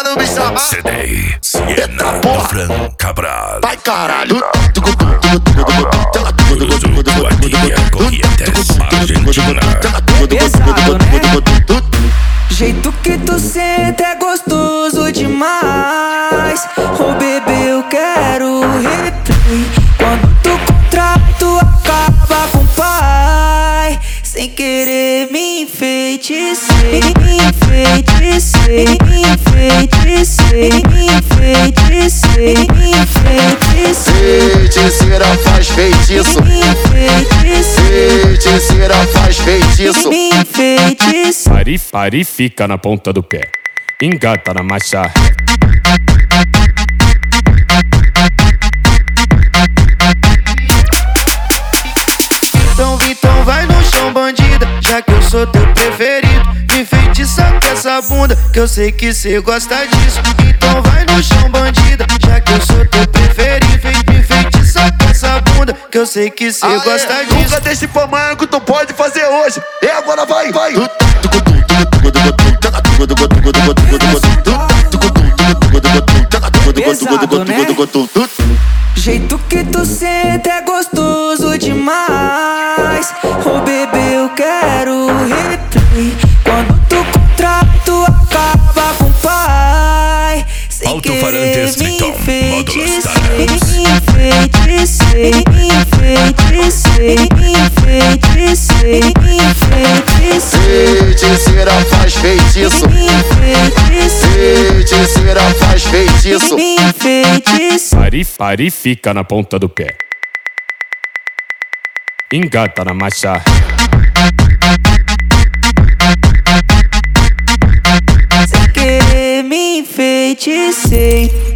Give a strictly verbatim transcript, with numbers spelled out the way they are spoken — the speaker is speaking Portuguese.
não me chamar. C D Siena Fran Cabral. Vai caralho. Guardia Corrientes, Argentina. Pesado, né? Jeito que tu senta é gostoso demais. Oh bebê, eu quero replay. Quando tu contrai, tu acaba com o pai. Sem querer me enfeitecei, me enfeitecei, me enfeitecei, me enfeitecei, me enfeitecei. Feiticeira faz feitiço. Me enfeitecei, Feiticeira faz feitiço. me enfeitecei. Pare, pare e fica na ponta do pé. Engata na marcha. Então, então vai no chão, bandida, já que eu sou teu preferido. Me enfeitiça com essa bunda, que eu sei que cê gosta disso. Então vai no chão, bandida, já que eu sou teu preferido. Me enfeitiça com essa bunda, que eu sei que cê gosta disso. Nunca deixe pra amanhã que tu pode fazer hoje. E agora vai, vai. Pesado, né? Jeito que tu senta é gostoso demais. Oh bebê, eu quero replay. Quando tu contrai, tu acaba com o pai. Sem Alto-falantes querer me Triton, módulos enfeitecei, Tarax. me enfeitecei, me enfeitecei, me enfeitecei, me enfeitecei. Feiticeira faz feitiço. Me enfeitecei, Feiticeira faz feitiço. me enfeitecei. Pare, pare e fica na ponta do pé. Engata na marcha. Sem querer me enfeitecei.